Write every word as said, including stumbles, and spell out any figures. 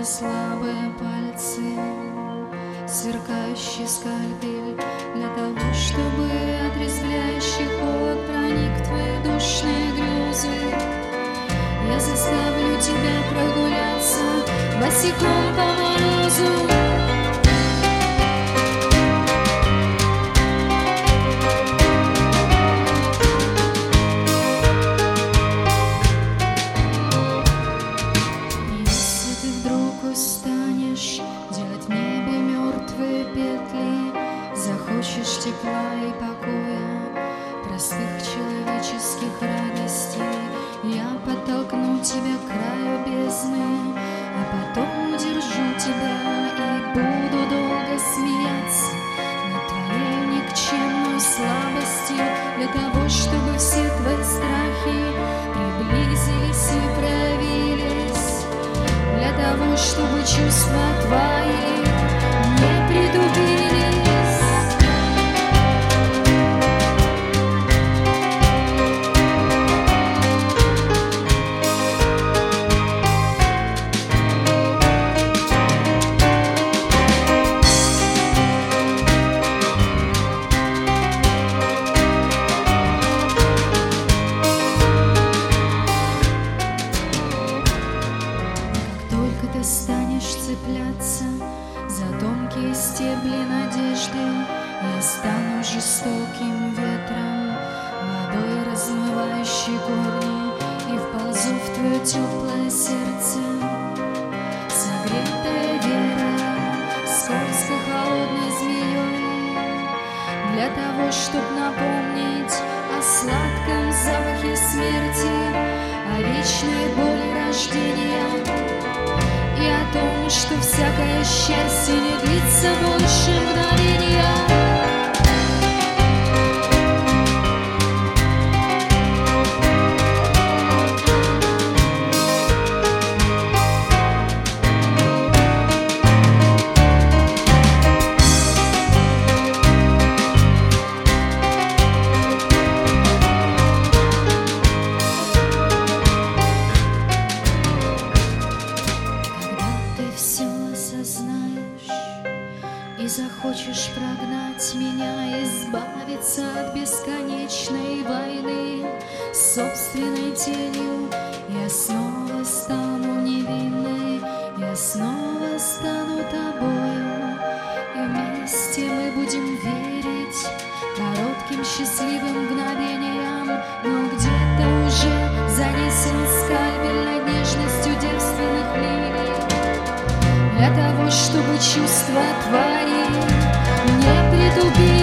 слабые пальцы, сверкающий скальпель для того, чтобы отрезвляющий холод проник в твои душные грезы. Я заставлю тебя прогуляться босиком по морозу. Захочешь тепла и покоя, простых человеческих радостей, я подтолкну тебя к краю бездны, а потом удержу тебя и буду долго смеяться над твоей никчемной слабостью, для того, чтобы все твои страхи приблизились и проявились, для того, чтобы чувства твои не притупились. Ты станешь цепляться за тонкие стебли надежды, я стану жестоким ветром, водой размывающей корни, и вползу в твое теплое сердце. Согретая вера скользко холодной змеей, для того, чтоб напомнить о сладком запахе смерти, о вечной боли рождения и о том, что всякое счастье не длится больше мгновения. И захочешь прогнать меня, избавиться от бесконечной войны с собственной тенью, я снова стану невинной, я снова стану тобою, и вместе мы будем верить коротким счастливым мгновениям, но где-то уже занесен скальпель над нежностью девственных линий, для того, чтобы чувства твои не притупили.